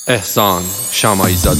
احسان شماعی زاده.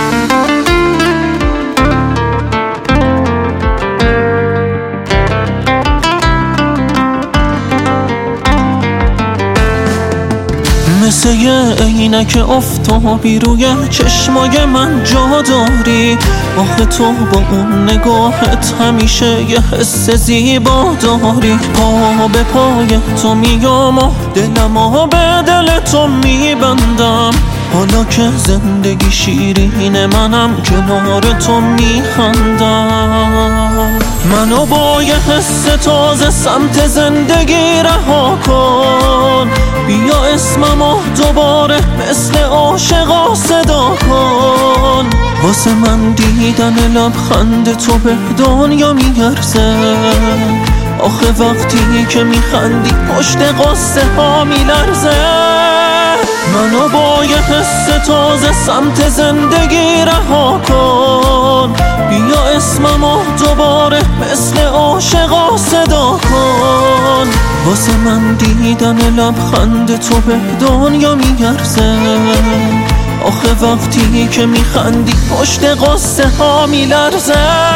مثل یه عینک آفتابی روی چشمای من جا داری. آخه تو با اون نگاهت همیشه یه حس زیبا داری. پا به پای تو میام و دلمو به دل تو میبندم. حالا که زندگی شیرین منم کنار تو میخندم. منو با یه حس تازه سمت زندگی رها کن. بیا اسممو دوباره مثل عاشقا صدا کن. واسه من دیدن لبخند تو به دنیا میارزه. آخه وقتی که میخندی پشت قصه ها میلرزه. منو با یه حس تازه سمت زندگی رها کن. بیا اسممو دوباره مثل عاشقا صدا کن. واسه من دیدن لبخند تو به دنیا میارزه. آخه وقتی که میخندی پشت قصه ها میلرزه.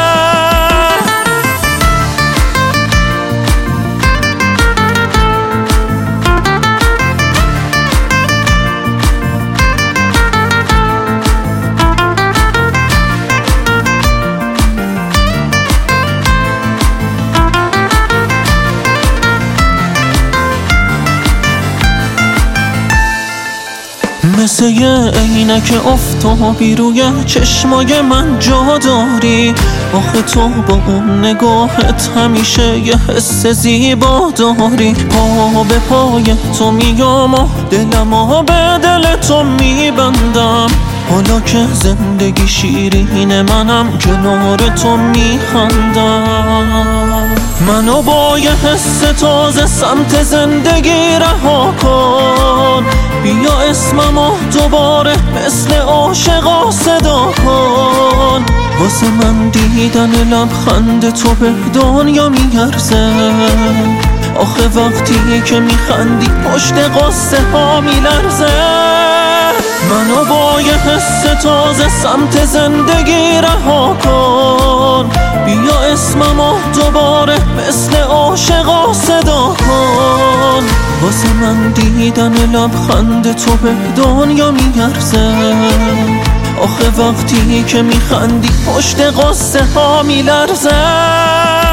مثل یه عینک آفتابی روی چشمای من جا داری. آخه تو با اون نگاهت همیشه یه حس زیبا داری. پا به پای تو میام و دلمو به دل تو میبندم. حالا که زندگی شیرین منم کنار تو میخندم. منو با یه حس تازه سمت زندگی رها کن. بیا اسممو دوباره مثل عاشقا صدا کن. واسه من دیدن لبخند تو به دنیا میارزه. آخه وقتی که میخندی پشت قصه ها میلرزه. منو با یه حس تازه سمت زندگی رها کن. بیا اسممو دوباره مثل عاشقا صدا کن. واسه من دیدن لبخند تو به دنیا میارزه. آخه وقتی که میخندی پشت قصه ها میلرزه.